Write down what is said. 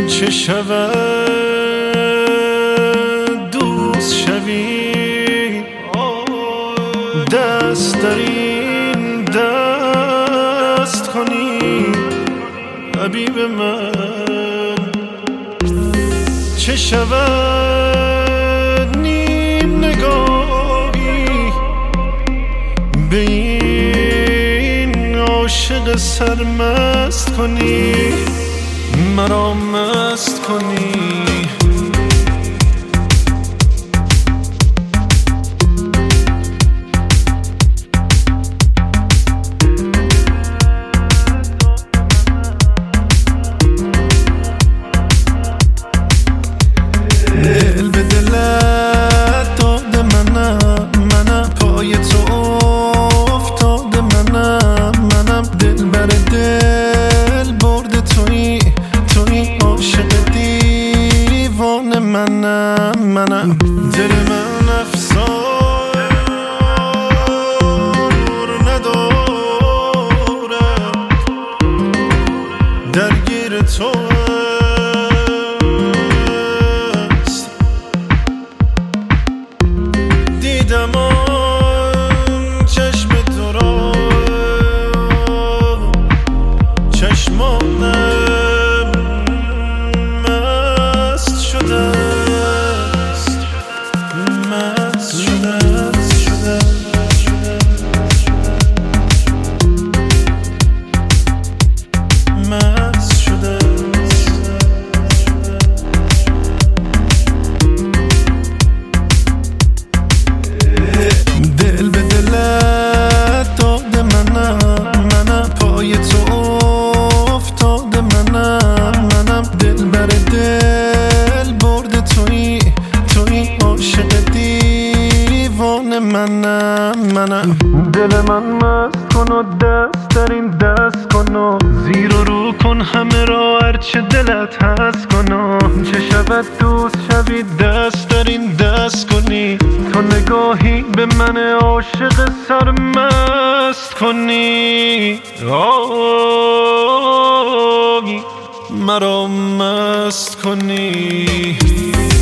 چه شود دوست شوی، دست در این دست کنی حبیب من. چه شود نیم نگاهی به این عاشق سرمست کنی، مرا مست کنی. دل به دلت داده منم پای تو افتاده منم دل بر دل برده توی عاشق دیوانه منم دل من افسار ندارم درگیر تو است. دیدم آن چشم تو را، چشمانم دل به دلت داده منم پای تو افتاده منم دل بر دل برده توی عاشق دیوانه منم دل من مست کن و دست در این دست کن و زیر و رو کن همه را هرچه دلت هست کن و چه شود دوست شوی دست در این دست کنی، تو نگاهی به من عاشق سرمست کنی، مرا مست کنی.